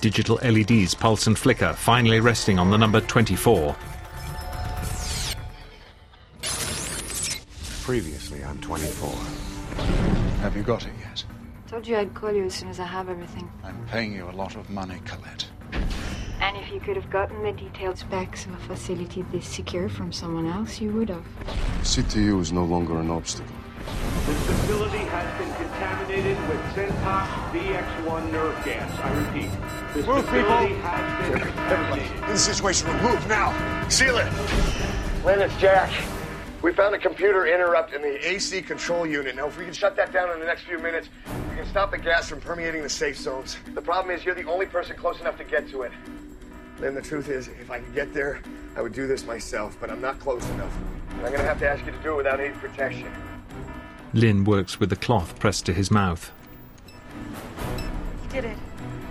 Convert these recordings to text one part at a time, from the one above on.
Digital LEDs pulse and flicker, finally resting on the number 24. Previously on 24. Have you got it yet? Told you I'd call you as soon as I have everything. I'm paying you a lot of money, Colette. And if you could have gotten the detailed specs of a facility this secure from someone else, you would have. CTU is no longer an obstacle. This facility has been contaminated with Centox VX1 nerve gas. I repeat, this facility has been contaminated. In the situation room, move now! Seal it! Lynn, it's Jack. We found a computer interrupt in the AC control unit. Now, if we can shut that down in the next few minutes, we can stop the gas from permeating the safe zones. The problem is you're the only person close enough to get to it. Lynn, the truth is, if I could get there, I would do this myself, but I'm not close enough. And I'm going to have to ask you to do it without any protection. Lynn works with the cloth pressed to his mouth. You did it.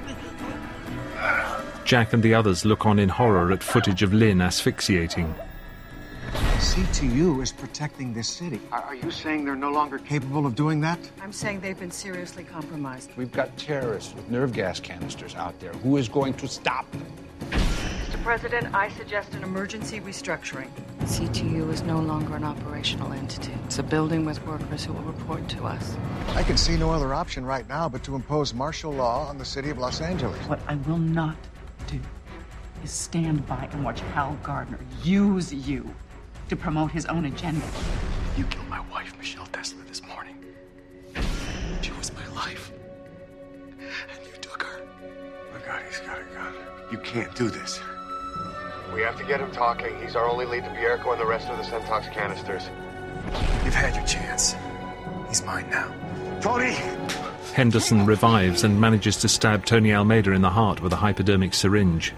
Jack and the others look on in horror at footage of Lynn asphyxiating. CTU is protecting this city. Are you saying they're no longer capable of doing that? I'm saying they've been seriously compromised. We've got terrorists with nerve gas canisters out there. Who is going to stop them? Mr. President, I suggest an emergency restructuring. CTU is no longer an operational entity. It's a building with workers who will report to us. I can see no other option right now but to impose martial law on the city of Los Angeles. What I will not do is stand by and watch Hal Gardner use you to promote his own agenda. You killed my wife, Michelle Tesla, this morning. She was my life. And you took her. Oh, God, he's got a gun. You can't do this. We have to get him talking. He's our only lead to Bierko and the rest of the Centox canisters. You've had your chance. He's mine now. Tony! Henderson revives and manages to stab Tony Almeida in the heart with a hypodermic syringe.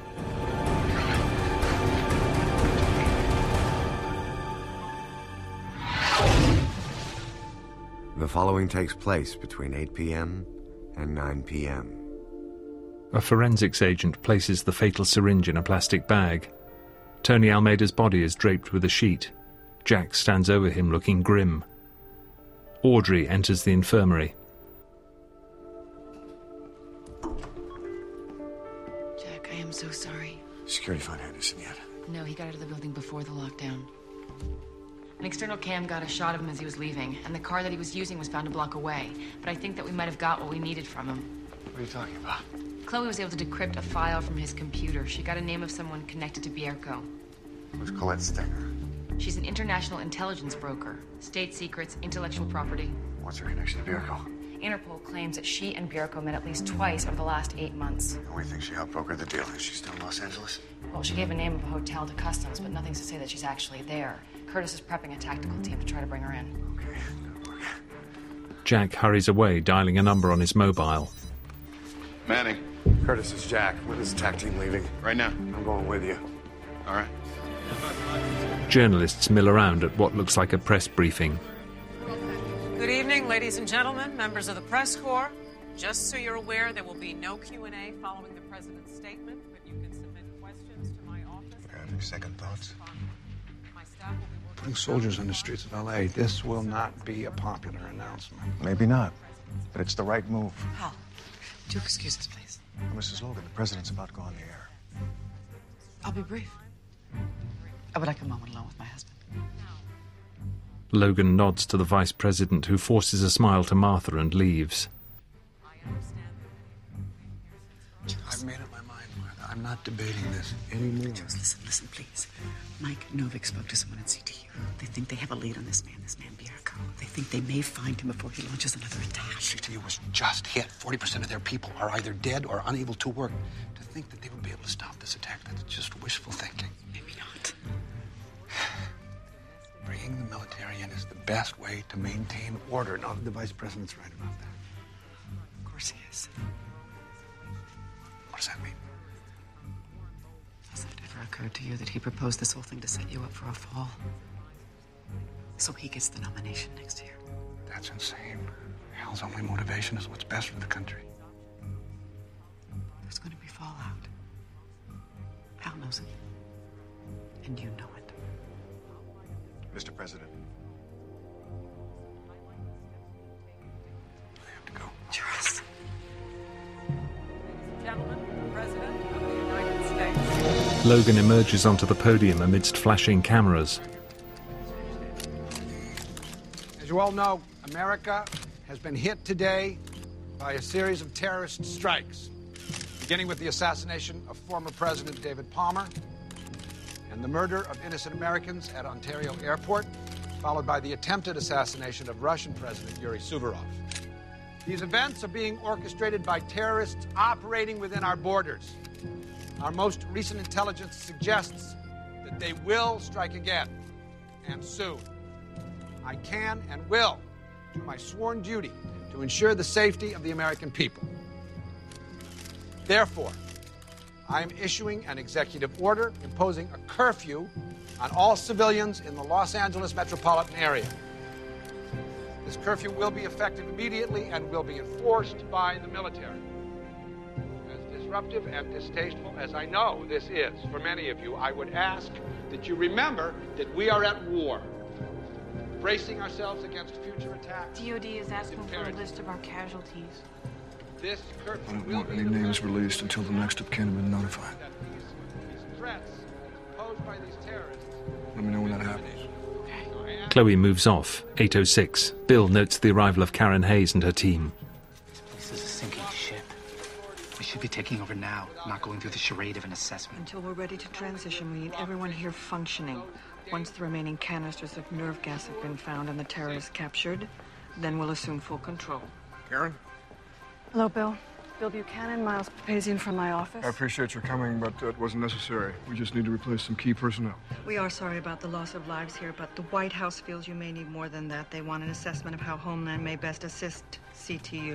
The following takes place between 8 p.m. and 9 p.m. A forensics agent places the fatal syringe in a plastic bag. Tony Almeida's body is draped with a sheet. Jack stands over him looking grim. Audrey enters the infirmary. Jack, I am so sorry. Security find Henderson yet? No, he got out of the building before the lockdown. An external cam got a shot of him as he was leaving, and the car that he was using was found a block away. But I think that we might have got what we needed from him. What are you talking about? Chloe was able to decrypt a file from his computer. She got a name of someone connected to Bierko. Who's Colette Stenger? She's an international intelligence broker. State secrets, intellectual property. What's her connection to Bierko? Interpol claims that she and Bierko met at least twice over the last 8 months. And we think she helped broker the deal. Is she still in Los Angeles? Well, she gave a name of a hotel to customs, but nothing's to say that she's actually there. Curtis is prepping a tactical team to try to bring her in. Okay, good work. Jack hurries away, dialing a number on his mobile. Manning. Curtis, is Jack. When is the TAC team leaving? Right now. I'm going with you. All right. Journalists mill around at what looks like a press briefing. Good evening, ladies and gentlemen, members of the press corps. Just so you're aware, there will be no Q&A following the president's statement, but you can submit questions to my office. Have any second thoughts? My staff will be working. Putting soldiers on the streets of L.A., this will not be a popular announcement. Maybe not, but it's the right move. Hal, do excuse us, please. Mrs. Logan, the president's about to go on the air. I'll be brief. I would like a moment alone with my husband. Logan nods to the vice president, who forces a smile to Martha and leaves. I've made up my mind, Martha. I'm not debating this anymore. Jules, listen, please. Mike Novick spoke to someone at CTU. They think they have a lead on this man Bierko. They think they may find him before he launches another attack. CTU was just hit. 40% of their people are either dead or unable to work. To think that they would be able to stop this attack, that's just wishful thinking. Maybe not. Bringing the military in is the best way to maintain order. Now, the vice president's right about that. Of course he is. What does that mean? Has it ever occurred to you that he proposed this whole thing to set you up for a fall? So he gets the nomination next year. That's insane. Hal's only motivation is what's best for the country. There's going to be fallout. Hal knows it. And you know it. Mr. President. I have to go. Jules. Gentlemen. Logan emerges onto the podium amidst flashing cameras. As you all know, America has been hit today by a series of terrorist strikes, beginning with the assassination of former President David Palmer and the murder of innocent Americans at Ontario Airport, followed by the attempted assassination of Russian President Yuri Suvorov. These events are being orchestrated by terrorists operating within our borders. Our most recent intelligence suggests that they will strike again, and soon. I can and will do my sworn duty to ensure the safety of the American people. Therefore, I am issuing an executive order imposing a curfew on all civilians in the Los Angeles metropolitan area. This curfew will be effective immediately and will be enforced by the military. As disruptive and distasteful as I know this is for many of you, I would ask that you remember that we are at war. Bracing ourselves against future attacks. DOD is asking for a list of our casualties. This curfew I don't will want be any names released until the next of kin have been notified. These threats posed by these terrorists. Let me know when that happens. Chloe moves off. 8:06. Bill notes the arrival of Karen Hayes and her team. This is a sinking ship. We should be taking over now, not going through the charade of an assessment. Until we're ready to transition, we need everyone here functioning. Once the remaining canisters of nerve gas have been found and the terrorists captured, then we'll assume full control. Karen? Hello, Bill. Bill Buchanan, Miles Papazian from my office. I appreciate your coming, but that wasn't necessary. We just need to replace some key personnel. We are sorry about the loss of lives here, but the White House feels you may need more than that. They want an assessment of how Homeland may best assist CTU.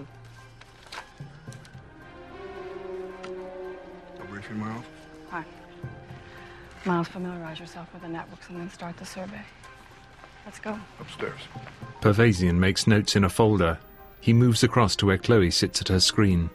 I'll brief you in my office. Hi. Miles, familiarize yourself with the networks and then start the survey. Let's go. Upstairs. Pervasian makes notes in a folder. He moves across to where Chloe sits at her screen.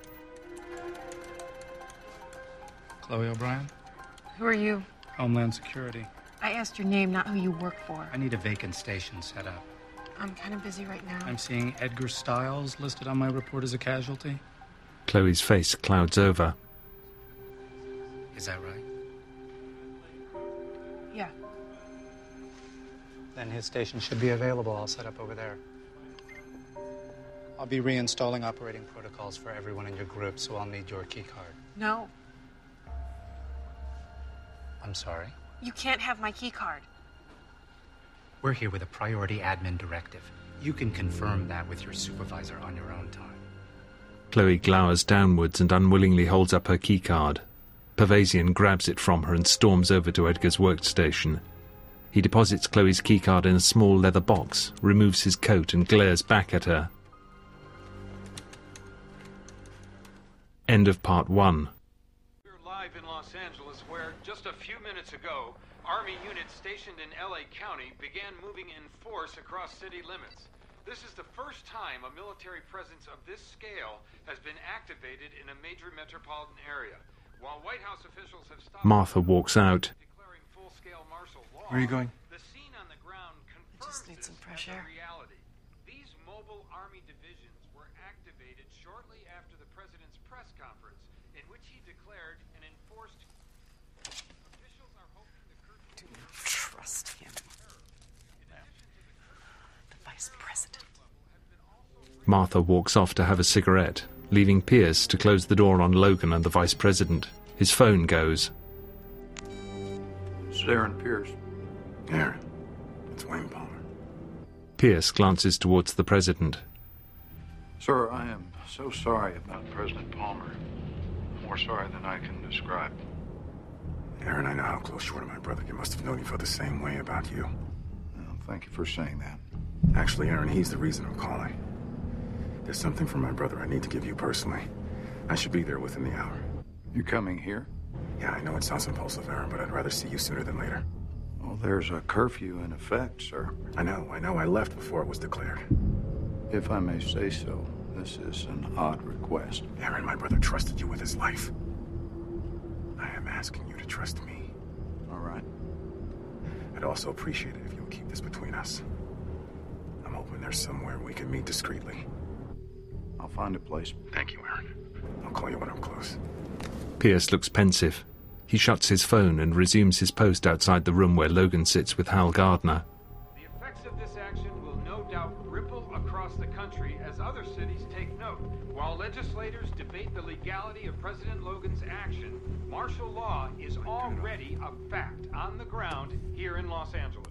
Chloe O'Brien, Who are you? Homeland Security. I asked your name, not who you work for. I need a vacant station set up. I'm kind of busy right now. I'm seeing Edgar Stiles listed on my report as a casualty. Chloe's face clouds over. Is that right? Yeah. Then his station should be available. I'll set up over there. I'll be reinstalling operating protocols for everyone in your group, so I'll need your key card. No, I'm sorry. you can't have my key card. We're here with a priority admin directive. You can confirm that with your supervisor on your own time. Chloe glowers downwards and unwillingly holds up her keycard. Pervasian grabs it from her and storms over to Edgar's workstation. He deposits Chloe's keycard in a small leather box, removes his coat and glares back at her. End of part 1. We're live in Los Angeles, where just a few minutes ago, Army units stationed in LA County began moving in force across city limits. This is the first time a military presence of this scale has been activated in a major metropolitan area. While White House officials have stopped Martha walks out. declaring full-scale martial law, Where are you going? the scene on the ground confirms just need some this fresh as a air. reality. These mobile Army divisions were activated shortly after the president's press conference, in which he declared an enforced... Officials are hoping the curfew... Do you trust him? The vice president. Martha walks off to have a cigarette, leaving Pierce to close the door on Logan and the vice president. His phone goes. It's Aaron Pierce. Aaron, it's Wayne Palmer. Pierce glances towards the president. Sir, I am so sorry about President Palmer. More sorry than I can describe. Aaron, I know how close you were to my brother. You must have known he felt the same way about you. Well, thank you for saying that. Actually, Aaron, he's the reason I'm calling. There's something from my brother I need to give you personally. I should be there within the hour. You coming here? Yeah, I know it sounds impulsive, Aaron, but I'd rather see you sooner than later. Well, there's a curfew in effect, sir. I know. I left before it was declared. If I may say so, this is an odd request. Aaron, my brother trusted you with his life. I am asking you to trust me. All right. I'd also appreciate it if you would keep this between us. I'm hoping there's somewhere we can meet discreetly. I'll find a place. Thank you, Aaron. I'll call you when I'm close. Pierce looks pensive. He shuts his phone and resumes his post outside the room where Logan sits with Hal Gardner. The effects of this action will no doubt ripple across the country as other cities take note. While legislators debate the legality of President Logan's action, martial law is already a fact on the ground here in Los Angeles.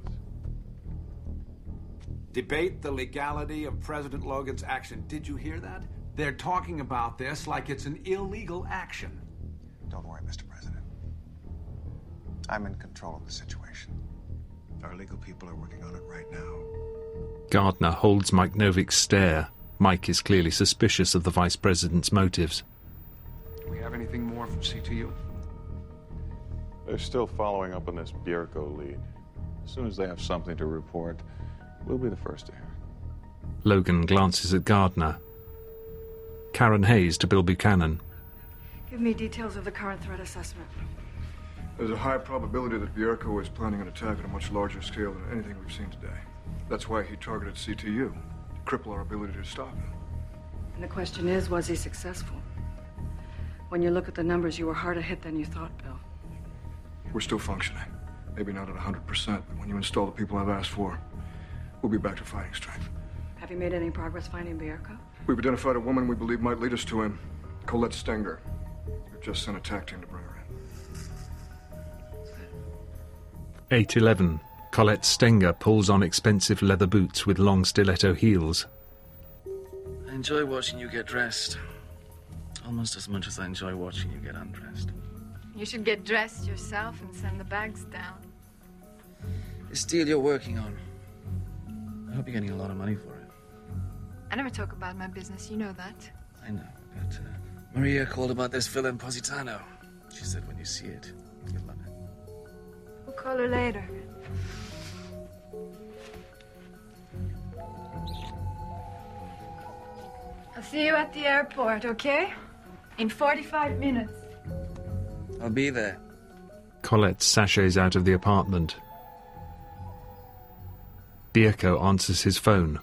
Debate the legality of President Logan's action. Did you hear that? They're talking about this like it's an illegal action. Don't worry, Mr. President. I'm in control of the situation. Our legal people are working on it right now. Gardner holds Mike Novik's stare. Mike is clearly suspicious of the Vice President's motives. Do we have anything more from CTU? They're still following up on this Bierko lead. As soon as they have something to report, we'll be the first to hear. Logan glances at Gardner. Karen Hayes to Bill Buchanan. Give me details of the current threat assessment. There's a high probability that Bierko is planning an attack on a much larger scale than anything we've seen today. That's why he targeted CTU, to cripple our ability to stop him. And the question is, was he successful? When you look at the numbers, you were harder hit than you thought, Bill. We're still functioning. Maybe not at 100%, but when you install the people I've asked for, we'll be back to fighting strength. Have you made any progress finding Bierko? We've identified a woman we believe might lead us to him, Colette Stenger. We've just sent a TAC team to bring her in. 8:11. Colette Stenger pulls on expensive leather boots with long stiletto heels. I enjoy watching you get dressed. Almost as much as I enjoy watching you get undressed. You should get dressed yourself and send the bags down. This deal you're working on, I hope you're getting a lot of money for it. I never talk about my business, you know that. I know, but Maria called about this villa in Positano. She said when you see it, you'll love it. We'll call her later. I'll see you at the airport, okay? In 45 minutes. I'll be there. Colette sachets out of the apartment. Bierko answers his phone.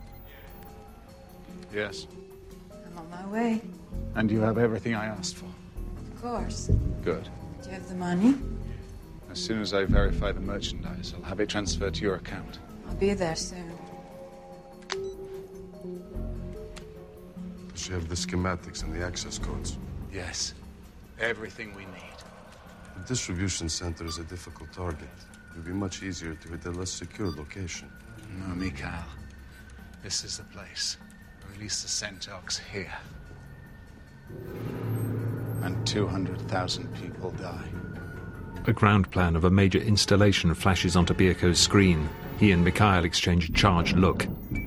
Yes. I'm on my way. And you have everything I asked for? Of course. Good. Do you have the money? As soon as I verify the merchandise, I'll have it transferred to your account. I'll be there soon. Does she have the schematics and the access codes? Yes. Everything we need. The distribution center is a difficult target. It would be much easier to hit a less secure location. No, Mikhail. This is the place. Release the Centauks here. And 200,000 people die. A ground plan of a major installation flashes onto Bierko's screen. He and Mikhail exchange a charged look.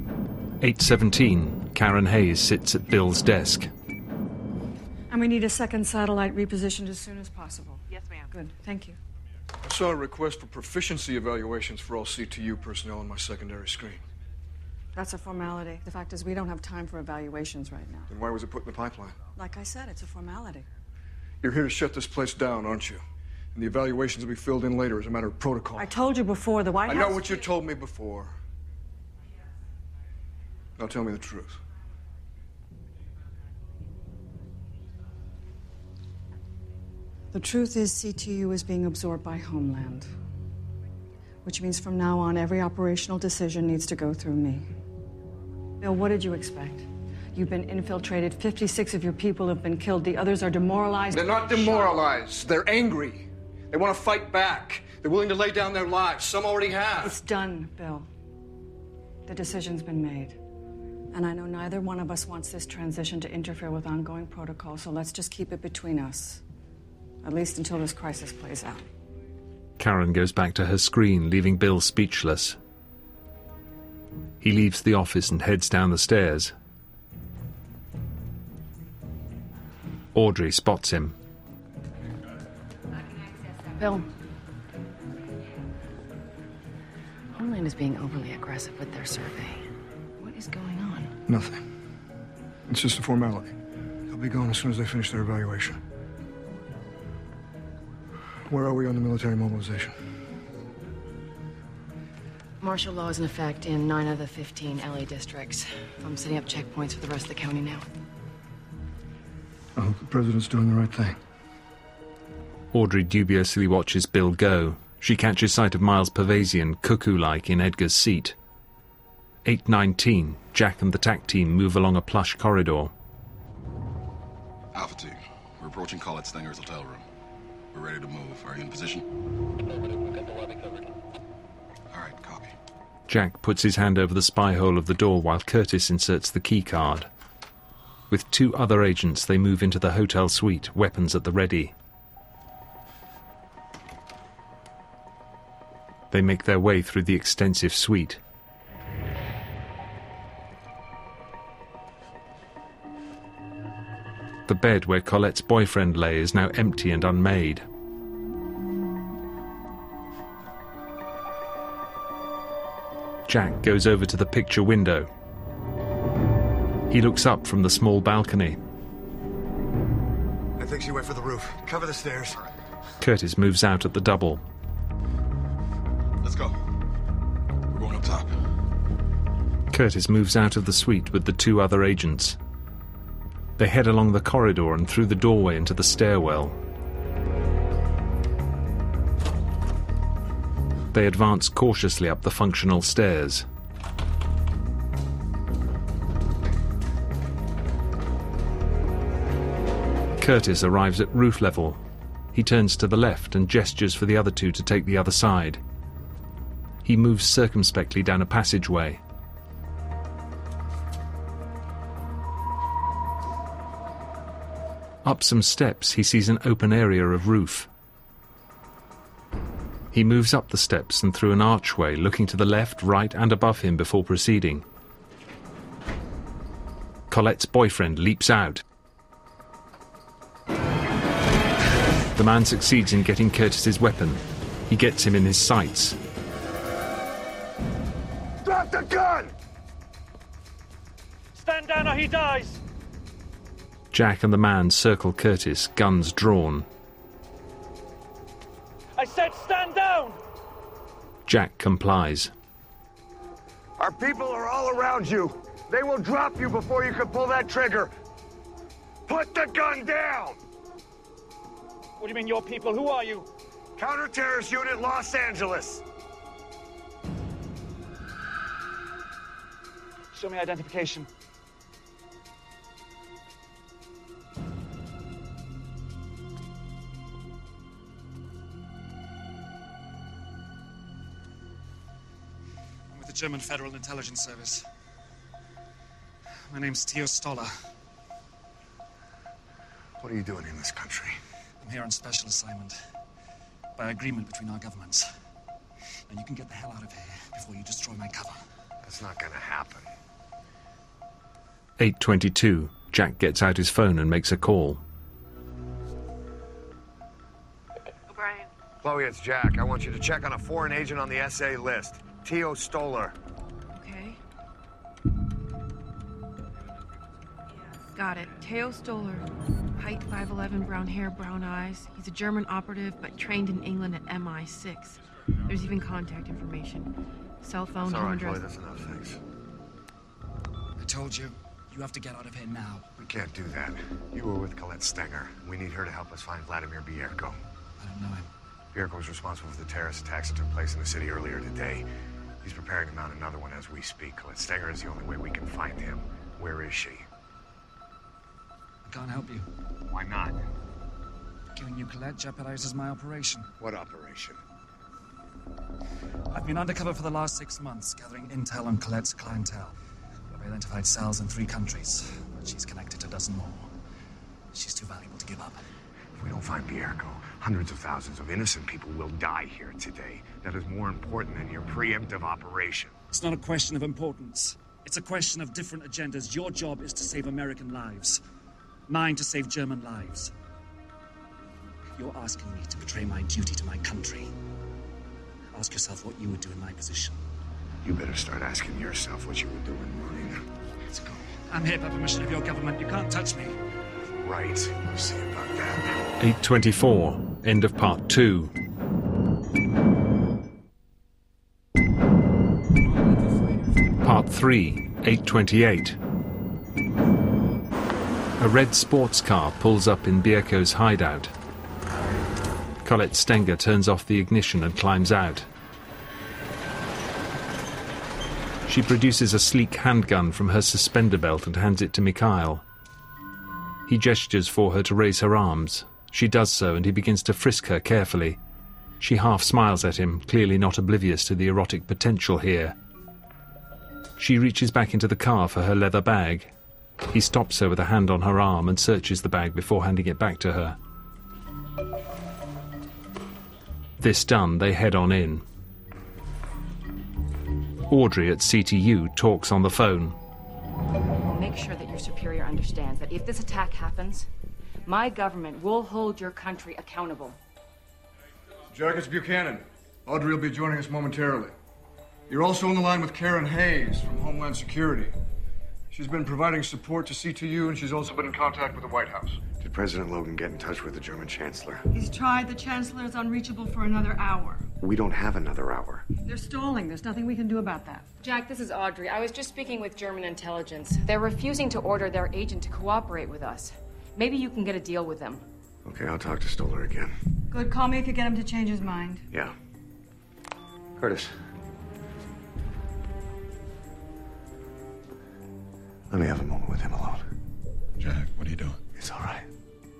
8:17. Karen Hayes sits at Bill's desk. And we need a second satellite repositioned as soon as possible. Yes, ma'am. Good, thank you. I saw a request for proficiency evaluations for all CTU personnel on my secondary screen. That's a formality. The fact is, we don't have time for evaluations right now. Then why was it put in the pipeline? Like I said, it's a formality. You're here to shut this place down, aren't you? And the evaluations will be filled in later as a matter of protocol. I told you before, the White House... I know what you told me before. Now tell me the truth. The truth is CTU is being absorbed by Homeland. Which means from now on, every operational decision needs to go through me. Bill, what did you expect? You've been infiltrated. 56 of your people have been killed. The others are demoralized. They're not demoralized. They're angry. They want to fight back. They're willing to lay down their lives. Some already have. It's done, Bill. The decision's been made. And I know neither one of us wants this transition to interfere with ongoing protocol, so let's just keep it between us. At least until this crisis plays out. Karen goes back to her screen, leaving Bill speechless. He leaves the office and heads down the stairs. Audrey spots him. Bill. Homeland is being overly aggressive with their survey. What is going on? Nothing. It's just a formality. They'll be gone as soon as they finish their evaluation. Where are we on the military mobilization? Martial law is in effect in 9 of the 15 LA districts. I'm setting up checkpoints for the rest of the county now. I hope the president's doing the right thing. Audrey dubiously watches Bill go. She catches sight of Miles Pavasian, cuckoo-like, in Edgar's seat. 8:19. Jack and the TAC team move along a plush corridor. Alpha 2, we're approaching Colette Stenger's hotel room. We're ready to move. Are you in position? All right, copy. Jack puts his hand over the spy hole of the door while Curtis inserts the key card. With 2 other agents, they move into the hotel suite, weapons at the ready. They make their way through the extensive suite. The bed where Colette's boyfriend lay is now empty and unmade. Jack goes over to the picture window. He looks up from the small balcony. I think she went for the roof. Cover the stairs. Curtis moves out at the double. Let's go. We're going up top. Curtis moves out of the suite with the 2 other agents. They head along the corridor and through the doorway into the stairwell. They advance cautiously up the functional stairs. Curtis arrives at roof level. He turns to the left and gestures for the other 2 to take the other side. He moves circumspectly down a passageway. Up some steps, he sees an open area of roof. He moves up the steps and through an archway, looking to the left, right, and above him before proceeding. Colette's boyfriend leaps out. The man succeeds in getting Curtis's weapon. He gets him in his sights. Drop the gun! Stand down or he dies! Jack and the man circle Curtis, guns drawn. I said stand down! Jack complies. Our people are all around you. They will drop you before you can pull that trigger. Put the gun down! What do you mean, your people? Who are you? Counter-terrorist unit, Los Angeles. Show me identification. I'm with the German Federal Intelligence Service. My name's Theo Stoller. What are you doing in this country? I'm here on special assignment, by agreement between our governments. Now you can get the hell out of here before you destroy my cover. That's not gonna happen. 8:22. Jack gets out his phone and makes a call. O'Brien. Chloe, it's Jack. I want you to check on a foreign agent on the SA list. Theo Stoller. Okay. Got it. Theo Stoller. Height 5'11", brown hair, brown eyes. He's a German operative, but trained in England at MI6. There's even contact information. Cell phone, That's all home right, address. Chloe, that's enough, thanks. I told you, you have to get out of here now. We can't do that. You were with Colette Stenger. We need her to help us find Vladimir Bierko. I don't know him. Bierko was responsible for the terrorist attacks that took place in the city earlier today. He's preparing to mount another one as we speak. Colette Stenger is the only way we can find him. Where is she? I can't help you. Why not? Killing you, Colette, jeopardizes my operation. What operation? I've been undercover for the last 6 months, gathering intel on Colette's clientele. I've identified cells in 3 countries, but she's connected to a dozen more. She's too valuable to give up. If we don't find Bierko, hundreds of thousands of innocent people will die here today. That is more important than your preemptive operation. It's not a question of importance. It's a question of different agendas. Your job is to save American lives. Mine to save German lives. You're asking me to betray my duty to my country. Ask yourself what you would do in my position. You better start asking yourself what you would do in mine. Let's go. I'm here by permission of your government. You can't touch me. Right. We'll see about that. 8:24. End of part 2. Part 3. 8:28. A red sports car pulls up in Bierko's hideout. Colette Stenger turns off the ignition and climbs out. She produces a sleek handgun from her suspender belt and hands it to Mikhail. He gestures for her to raise her arms. She does so, and he begins to frisk her carefully. She half smiles at him, clearly not oblivious to the erotic potential here. She reaches back into the car for her leather bag. He stops her with a hand on her arm and searches the bag before handing it back to her. This done, they head on in. Audrey at CTU talks on the phone. We'll make sure that your superior understands that if this attack happens, my government will hold your country accountable. Jack, it's Buchanan. Audrey will be joining us momentarily. You're also on the line with Karen Hayes from Homeland Security. She's been providing support to CTU, and she's also been in contact with the White House. Did President Logan get in touch with the German Chancellor? He's tried. The Chancellor is unreachable for another hour. We don't have another hour. They're stalling. There's nothing we can do about that. Jack, this is Audrey. I was just speaking with German intelligence. They're refusing to order their agent to cooperate with us. Maybe you can get a deal with them. Okay, I'll talk to Stoller again. Good. Call me if you get him to change his mind. Yeah. Curtis. Let me have a moment with him alone. Jack, what are you doing? It's all right.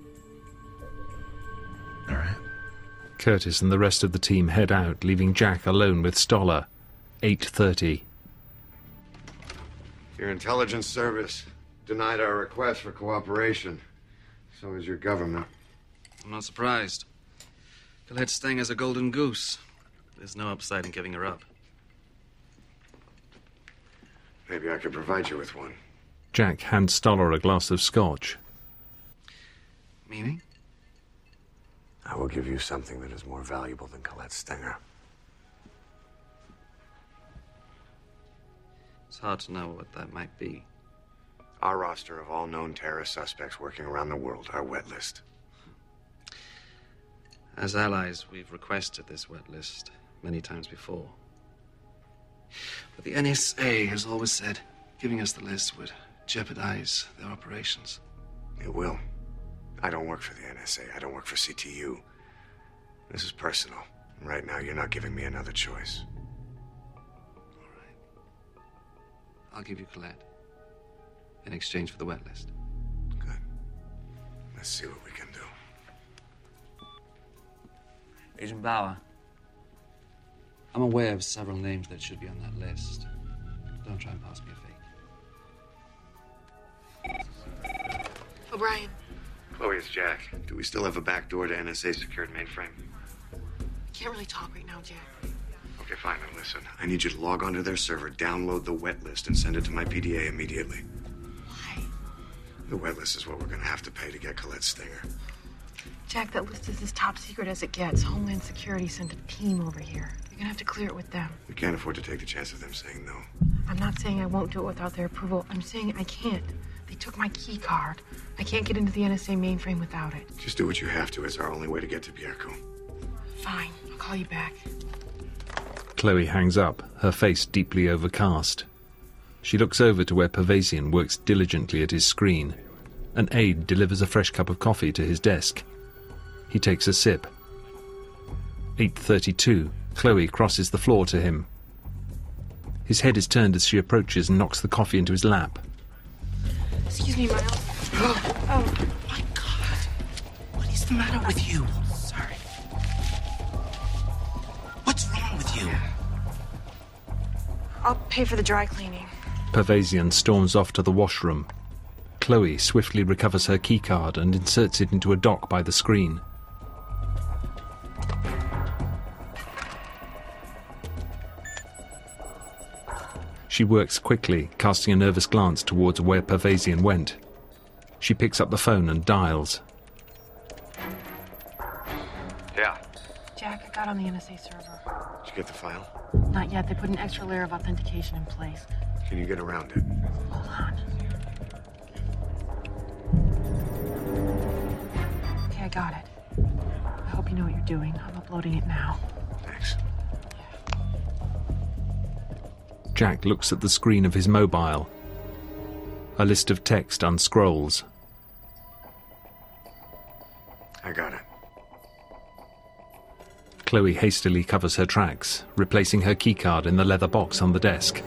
All right. Curtis and the rest of the team head out, leaving Jack alone with Stoller. 8:30. Your intelligence service denied our request for cooperation. So is your government. I'm not surprised. Colette Stenger's a golden goose. There's no upside in giving her up. Maybe I could provide you with one. Jack hands Stoller a glass of scotch. Meaning? I will give you something that is more valuable than Colette Stenger. It's hard to know what that might be. Our roster of all known terrorist suspects working around the world, our wet list. As allies, we've requested this wet list many times before. But the NSA has always said giving us the list would jeopardize their operations. It will. I don't work for the NSA. I don't work for CTU. This is personal. And right now, you're not giving me another choice. All right. I'll give you Colette in exchange for the wet list. Good. Let's see what we can do. Agent Bauer, I'm aware of several names that should be on that list. Don't try and pass me a fake. O'Brien. Chloe, it's Jack. Do we still have a back door to NSA-secured mainframe? Can't really talk right now, Jack. Okay, fine. Now listen. I need you to log onto their server, download the wet list, and send it to my PDA immediately. Why? The wet list is what we're going to have to pay to get Colette Stenger. Jack, that list is as top secret as it gets. Homeland Security sent a team over here. You're gonna have to clear it with them. We can't afford to take the chance of them saying no. I'm not saying I won't do it without their approval. I'm saying I can't. They took my key card. I can't get into the NSA mainframe without it. Just do what you have to. It's our only way to get to Bierko. Fine. I'll call you back. Chloe hangs up, her face deeply overcast. She looks over to where Pervasian works diligently at his screen. An aide delivers a fresh cup of coffee to his desk. He takes a sip. 8:32. Chloe crosses the floor to him. His head is turned as she approaches and knocks the coffee into his lap. Excuse me, Miles. Oh, my God. What is the matter with you? Sorry. What's wrong with you? I'll pay for the dry cleaning. Pervasian storms off to the washroom. Chloe swiftly recovers her keycard and inserts it into a dock by the screen. She works quickly, casting a nervous glance towards where Pervasian went. She picks up the phone and dials. Yeah. Jack, I got on the NSA server. Did you get the file? Not yet. They put an extra layer of authentication in place. Can you get around it? Hold on. Okay, I got it. I hope you know what you're doing. I'm uploading it now. Thanks. Jack looks at the screen of his mobile. A list of text unscrolls. I got it. Chloe hastily covers her tracks, replacing her keycard in the leather box on the desk.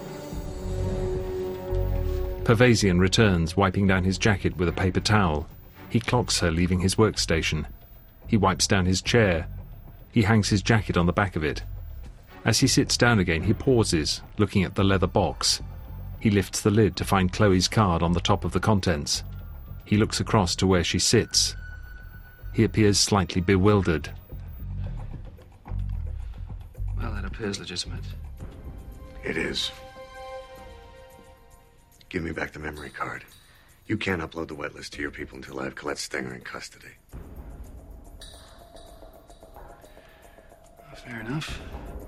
Pervasian returns, wiping down his jacket with a paper towel. He clocks her leaving his workstation. He wipes down his chair. He hangs his jacket on the back of it. As he sits down again, he pauses, looking at the leather box. He lifts the lid to find Chloe's card on the top of the contents. He looks across to where she sits. He appears slightly bewildered. Well, that appears legitimate. It is. Give me back the memory card. You can't upload the wet list to your people until I have Colette Stenger in custody. Fair enough.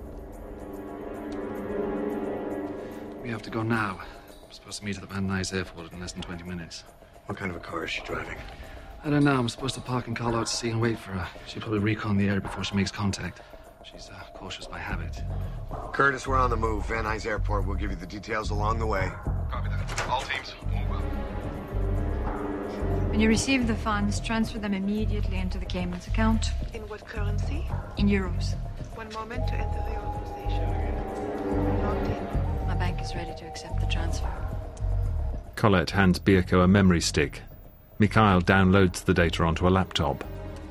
We have to go now. I'm supposed to meet at the Van Nuys airport in less than 20 minutes. What kind of a car is she driving? I don't know. I'm supposed to park and call out to sea and wait for her. She'll probably recon the area before she makes contact. She's cautious by habit. Curtis, we're on the move. Van Nuys Airport. We'll give you the details along the way. Copy that. All teams, move up. When you receive the funds, transfer them immediately into the Cayman's account. In what currency? In euros. 1 moment to enter the authorization. Logged in. My bank is ready to accept the transfer. Colette hands Bierko a memory stick. Mikhail downloads the data onto a laptop.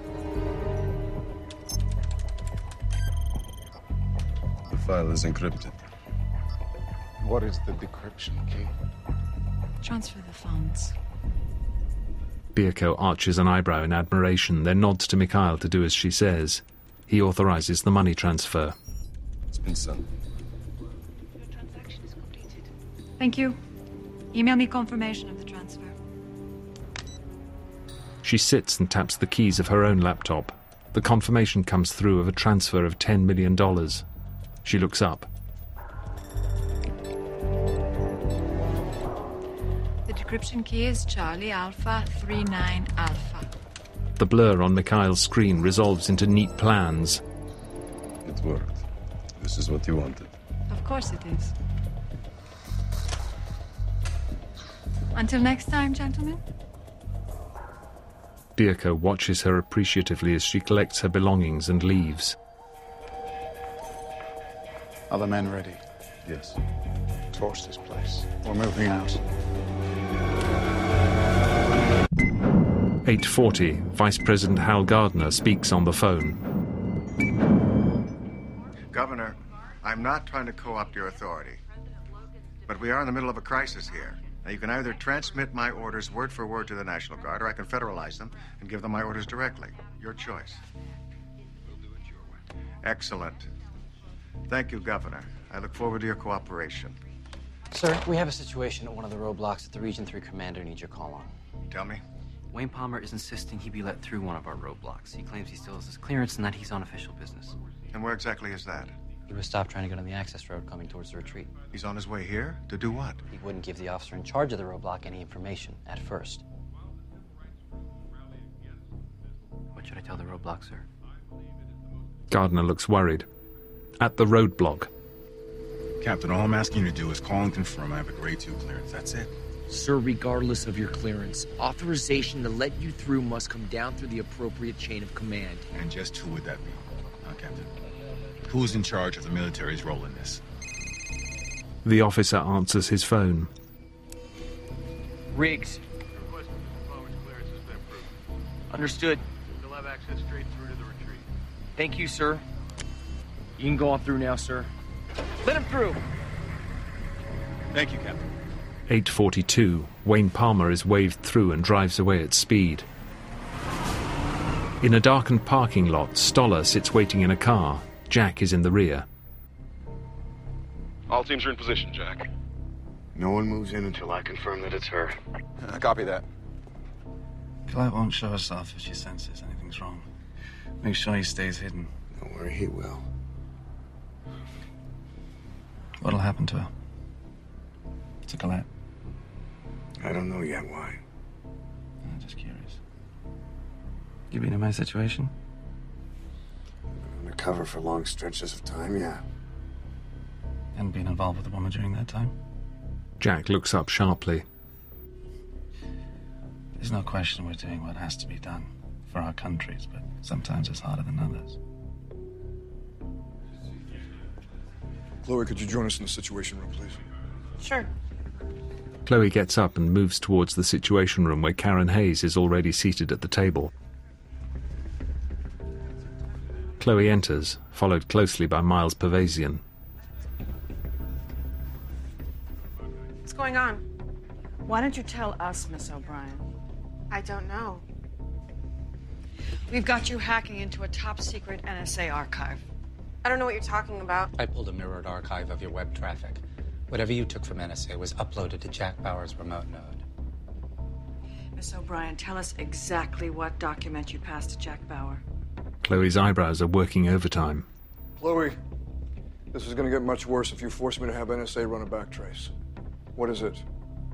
The file is encrypted. What is the decryption key? Transfer the funds. Bierko arches an eyebrow in admiration, then nods to Mikhail to do as she says. He authorizes the money transfer. It's been sent. Your transaction is completed. Thank you. Email me confirmation of the transfer. She sits and taps the keys of her own laptop. The confirmation comes through of a transfer of $10 million. She looks up. The decryption key is Charlie Alpha 39 Alpha. The blur on Mikhail's screen resolves into neat plans. It worked. This is what you wanted. Of course it is. Until next time, gentlemen. Bierko watches her appreciatively as she collects her belongings and leaves. Are the men ready? Yes. Torch this place. We're moving out. 8:40, Vice President Hal Gardner speaks on the phone. Governor, I'm not trying to co-opt your authority, but we are in the middle of a crisis here. Now, you can either transmit my orders word for word to the National Guard, or I can federalize them and give them my orders directly. Your choice. We'll do it your way. Excellent. Thank you, Governor. I look forward to your cooperation. Sir, we have a situation at one of the roadblocks that the Region 3 commander needs your call on. Tell me. Wayne Palmer is insisting he be let through one of our roadblocks. He claims he still has his clearance and that he's on official business. And where exactly is that? He was stopped trying to get on the access road coming towards the retreat. He's on his way here? To do what? He wouldn't give the officer in charge of the roadblock any information at first. What should I tell the roadblock, sir? Gardner looks worried. At the roadblock. Captain, all I'm asking you to do is call and confirm I have a grade 2 clearance. That's it. Sir, regardless of your clearance, authorization to let you through must come down through the appropriate chain of command. And just who would that be? Captain? Who's in charge of the military's role in this? The officer answers his phone. Riggs. Request for Palmer's clearance has been approved. Understood. They'll have access straight through to the retreat. Thank you, sir. You can go on through now, sir. Let him through. Thank you, Captain. 8:42, Wayne Palmer is waved through and drives away at speed. In a darkened parking lot, Stoller sits waiting in a car. Jack is in the rear. All teams are in position, Jack. No one moves in until I confirm that it's her. Copy that. Colette won't show herself if she senses anything's wrong. Make sure he stays hidden. Don't worry, he will. What'll happen to her? To Colette? I don't know yet why. I'm just curious. You been in my situation? Undercover for long stretches of time, yeah. And been involved with a woman during that time? Jack looks up sharply. There's no question we're doing what has to be done for our countries, but sometimes it's harder than others. Chloe, could you join us in the Situation Room, please? Sure. Chloe gets up and moves towards the Situation Room where Karen Hayes is already seated at the table. Chloe enters, followed closely by Miles Pervasian. What's going on? Why don't you tell us, Miss O'Brien? I don't know. We've got you hacking into a top-secret NSA archive. I don't know what you're talking about. I pulled a mirrored archive of your web traffic. Whatever you took from NSA was uploaded to Jack Bauer's remote node. Miss O'Brien, tell us exactly what document you passed to Jack Bauer. Chloe's eyebrows are working overtime. Chloe, this is going to get much worse if you force me to have NSA run a backtrace. What is it?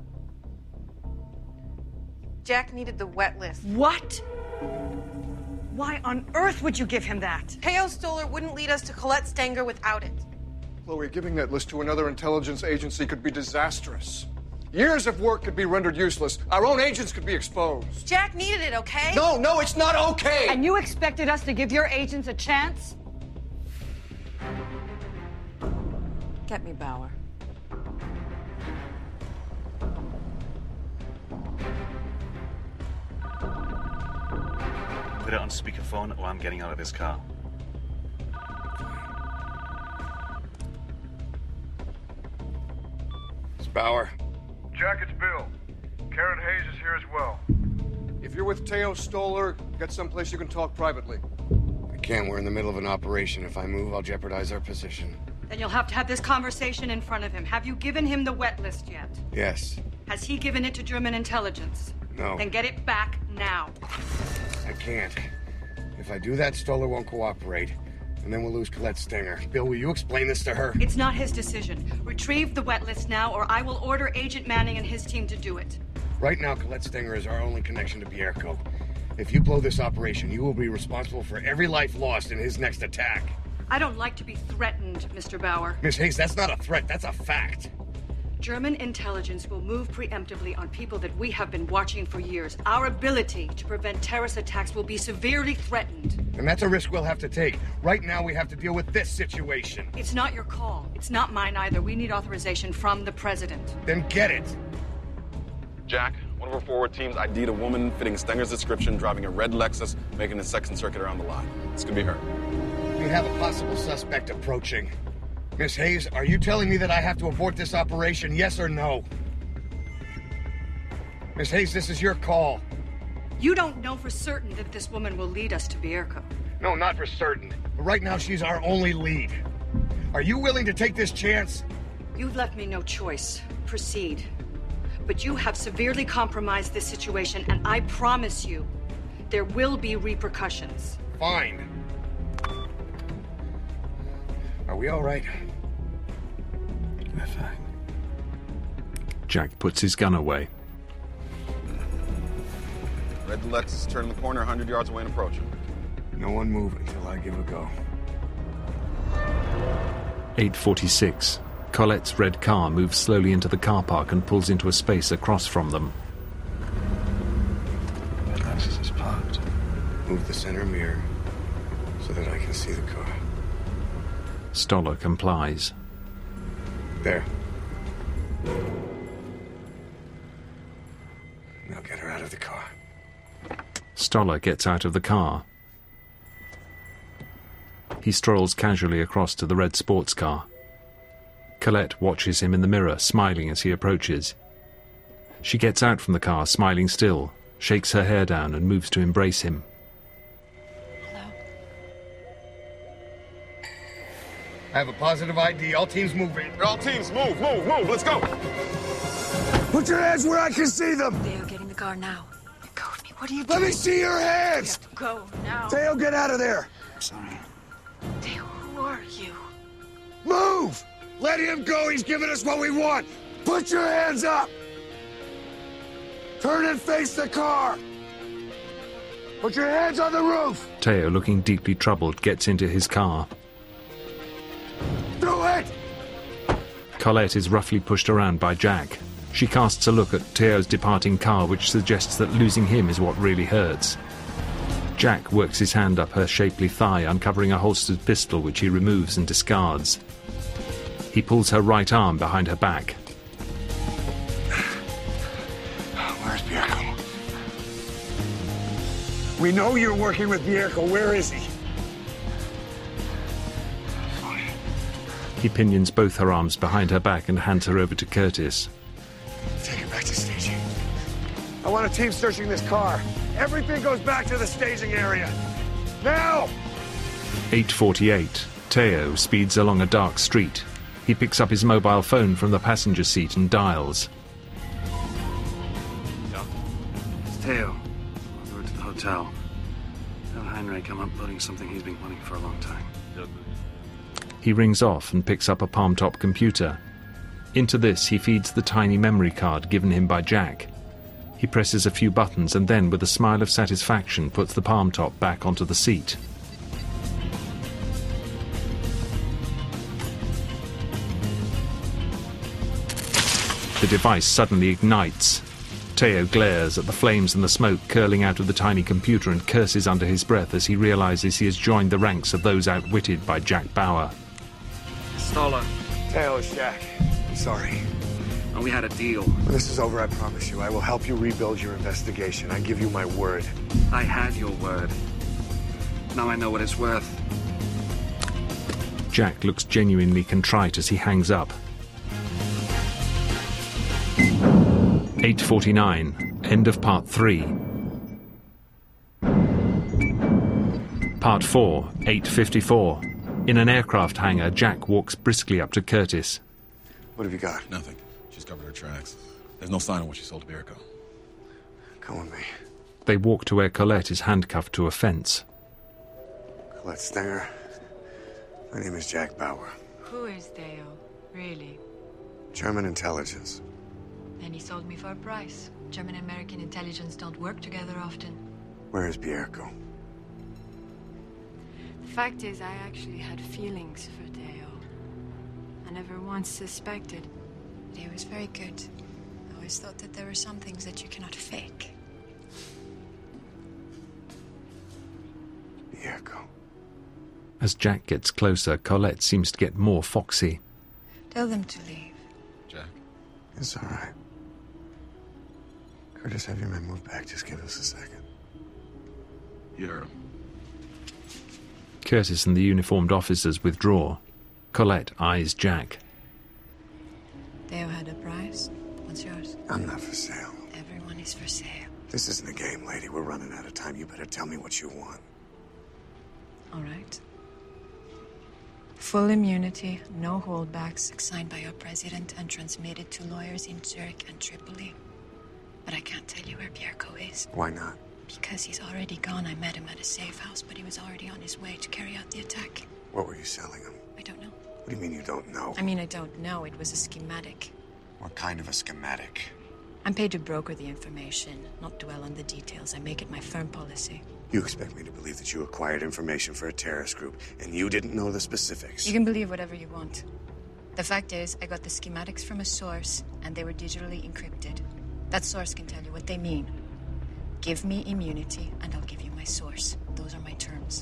Jack needed the wet list. What? Why on earth would you give him that? Teo Stoller wouldn't lead us to Colette Stenger without it. Chloe, giving that list to another intelligence agency could be disastrous. Years of work could be rendered useless. Our own agents could be exposed. Jack needed it, okay? No, it's not okay! And you expected us to give your agents a chance? Get me Bauer. Put it on speakerphone or I'm getting out of this car. It's Bauer. Jack, it's Bill. Karen Hayes is here as well. If you're with Teo Stoller, get someplace you can talk privately. I can't. We're in the middle of an operation. If I move, I'll jeopardize our position. Then you'll have to have this conversation in front of him. Have you given him the wet list yet? Yes. Has he given it to German intelligence? No. Then get it back now. I can't. If I do that, Stoller won't cooperate. And then we'll lose Colette Stenger. Bill, will you explain this to her? It's not his decision. Retrieve the wet list now, or I will order Agent Manning and his team to do it. Right now, Colette Stenger is our only connection to Bierko. If you blow this operation, you will be responsible for every life lost in his next attack. I don't like to be threatened, Mr. Bauer. Miss Hayes, that's not a threat. That's a fact. German intelligence will move preemptively on people that we have been watching for years. Our ability to prevent terrorist attacks will be severely threatened. And that's a risk we'll have to take. Right now, we have to deal with this situation. It's not your call. It's not mine either. We need authorization from the president. Then get it. Jack, one of our forward teams ID'd a woman fitting Stenger's description, driving a red Lexus, making a second circuit around the lot. This could be her. We have a possible suspect approaching. Miss Hayes, are you telling me that I have to abort this operation, yes or no? Miss Hayes, this is your call. You don't know for certain that this woman will lead us to Bierko. No, not for certain. But right now, she's our only lead. Are you willing to take this chance? You've left me no choice. Proceed. But you have severely compromised this situation, and I promise you, there will be repercussions. Fine. Are we all right? We're fine. Jack puts his gun away. Red Lexus turning the corner 100 yards away and approaching. No one move until I give a go. 8:46. Colette's red car moves slowly into the car park and pulls into a space across from them. Red Lexus is parked. Move the center mirror so that I can see the car. Stoller complies. There. Now get her out of the car. Stoller gets out of the car. He strolls casually across to the red sports car. Colette watches him in the mirror, smiling as he approaches. She gets out from the car, smiling still, shakes her hair down and moves to embrace him. I have a positive ID. All teams move in. All teams, move. Let's go. Put your hands where I can see them. Teo, get in the car now. Go with me. What are you Let doing? me see your hands. Go now. Teo, get out of there. I'm sorry. Teo, who are you? Move. Let him go. He's giving us what we want. Put your hands up. Turn and face the car. Put your hands on the roof. Teo, looking deeply troubled, gets into his car. Do it! Colette is roughly pushed around by Jack. She casts a look at Teo's departing car, which suggests that losing him is what really hurts. Jack works his hand up her shapely thigh, uncovering a holstered pistol which he removes and discards. He pulls her right arm behind her back. Where's Bierko? We know you're working with Bierko. Where is he? He pinions both her arms behind her back and hands her over to Curtis. Take her back to staging. I want a team searching this car. Everything goes back to the staging area. Now! 8:48. Teo speeds along a dark street. He picks up his mobile phone from the passenger seat and dials. It's Teo. On the road to the hotel. Tell Heinrich I'm uploading something he's been wanting for a long time. He rings off and picks up a palm-top computer. Into this, he feeds the tiny memory card given him by Jack. He presses a few buttons and then, with a smile of satisfaction, puts the palm-top back onto the seat. The device suddenly ignites. Teo glares at the flames and the smoke curling out of the tiny computer and curses under his breath as he realizes he has joined the ranks of those outwitted by Jack Bauer. Stoller. Teo, it's Jack. I'm sorry. Oh, we had a deal. When this is over, I promise you, I will help you rebuild your investigation. I give you my word. I had your word. Now I know what it's worth. Jack looks genuinely contrite as he hangs up. 8:49. End of Part 3. Part 4. 8:54. In an aircraft hangar, Jack walks briskly up to Curtis. What have you got? Nothing. She's covered her tracks. There's no sign of what she sold to Bierko. Come with me. They walk to where Colette is handcuffed to a fence. Colette Stenger. My name is Jack Bauer. Who is Dale, really? German intelligence. Then he sold me for a price. German and American intelligence don't work together often. Where is Bierko? The fact is, I actually had feelings for Dale. I never once suspected. But he was very good. I always thought that there were some things that you cannot fake. Bierko. As Jack gets closer, Colette seems to get more foxy. Tell them to leave. Jack? It's all right. Curtis, have your men move back. Just give us a second. You heard him. Curtis and the uniformed officers withdraw. Colette eyes Jack. Dale had a price. What's yours? I'm not for sale. Everyone is for sale. This isn't a game, lady. We're running out of time. You better tell me what you want. All right. Full immunity, no holdbacks, signed by your president and transmitted to lawyers in Zurich and Tripoli. But I can't tell you where Bierko is. Why not? Because he's already gone. I met him at a safe house, but he was already on his way to carry out the attack. What were you selling him? I don't know. What do you mean you don't know? I mean, I don't know. It was a schematic. What kind of a schematic? I'm paid to broker the information, not dwell on the details. I make it my firm policy. You expect me to believe that you acquired information for a terrorist group, and you didn't know the specifics? You can believe whatever you want. The fact is, I got the schematics from a source, and they were digitally encrypted. That source can tell you what they mean. Give me immunity, and I'll give you my source. Those are my terms.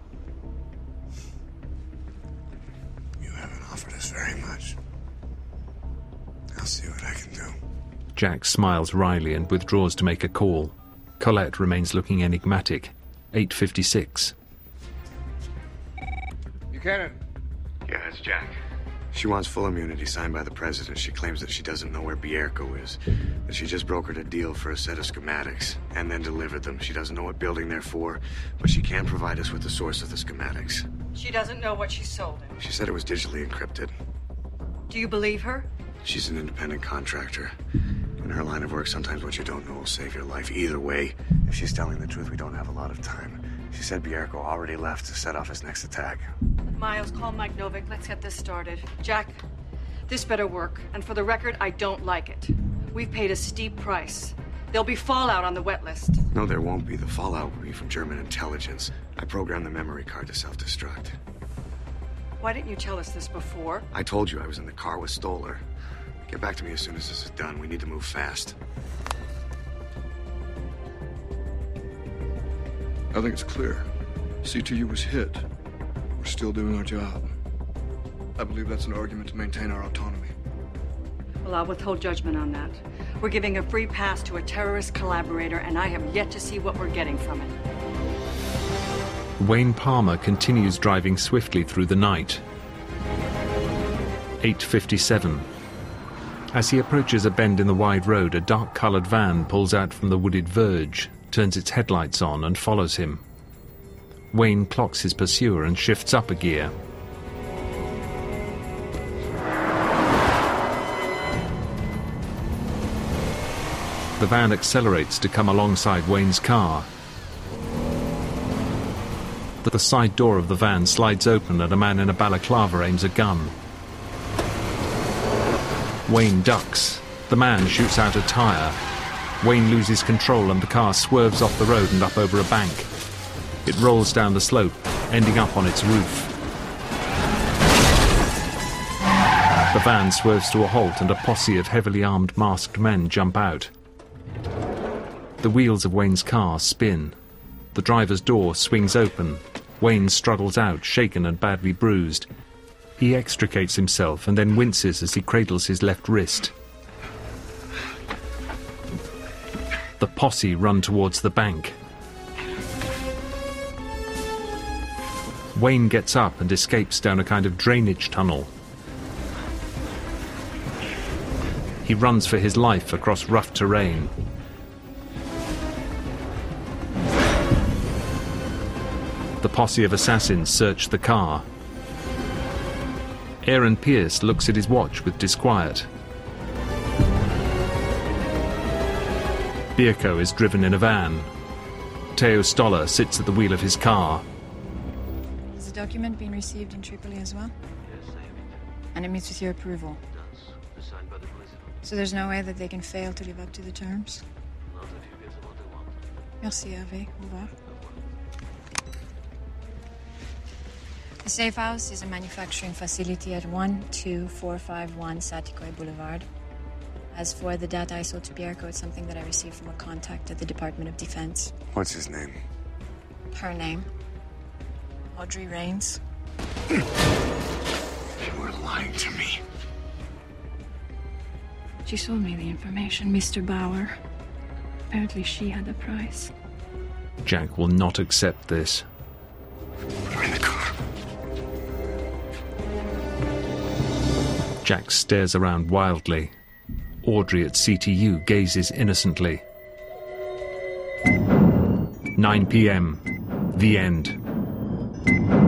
You haven't offered us very much. I'll see what I can do. Jack smiles wryly and withdraws to make a call. Colette remains looking enigmatic. 8:56. Buchanan. Yeah, it's Jack. She wants full immunity signed by the president. She claims that she doesn't know where Bierko is, that she just brokered a deal for a set of schematics and then delivered them. She doesn't know what building they're for, but she can provide us with the source of the schematics. She doesn't know what she sold him. She said it was digitally encrypted. Do you believe her? She's an independent contractor. In her line of work, sometimes what you don't know will save your life. Either way, if she's telling the truth, we don't have a lot of time. She said Bierko already left to set off his next attack. Miles, call Mike Novik. Let's get this started. Jack, this better work. And for the record, I don't like it. We've paid a steep price. There'll be fallout on the wet list. No, there won't be. The fallout will be from German intelligence. I programmed the memory card to self-destruct. Why didn't you tell us this before? I told you I was in the car with Stoller. Get back to me as soon as this is done. We need to move fast. I think it's clear. CTU was hit. We're still doing our job. I believe that's an argument to maintain our autonomy. Well, I'll withhold judgment on that. We're giving a free pass to a terrorist collaborator, and I have yet to see what we're getting from it. Wayne Palmer continues driving swiftly through the night. 8:57. As he approaches a bend in the wide road, a dark-coloured van pulls out from the wooded verge, turns its headlights on and follows him. Wayne clocks his pursuer and shifts up a gear. The van accelerates to come alongside Wayne's car. The side door of the van slides open and a man in a balaclava aims a gun. Wayne ducks. The man shoots out a tyre. Wayne loses control and the car swerves off the road and up over a bank. It rolls down the slope, ending up on its roof. The van swerves to a halt and a posse of heavily armed masked men jump out. The wheels of Wayne's car spin. The driver's door swings open. Wayne struggles out, shaken and badly bruised. He extricates himself and then winces as he cradles his left wrist. The posse run towards the bank. Wayne gets up and escapes down a kind of drainage tunnel. He runs for his life across rough terrain. The posse of assassins search the car. Aaron Pierce looks at his watch with disquiet. Bierko is driven in a van. Teo Stoller sits at the wheel of his car. Has the document been received in Tripoli as well? And it meets with your approval? So there's no way that they can fail to live up to the terms? Merci, Hervé. Au revoir. The safe house is a manufacturing facility at 12451 Satikoy Boulevard. As for the data I sold to Bierko, it's something that I received from a contact at the Department of Defense. What's his name? Her name? Audrey Rains. You were lying to me. She sold me the information, Mr. Bauer. Apparently she had the price. Jack will not accept this. Put her in the car. Jack stares around wildly. Audrey at CTU gazes innocently. 9 p.m. The end.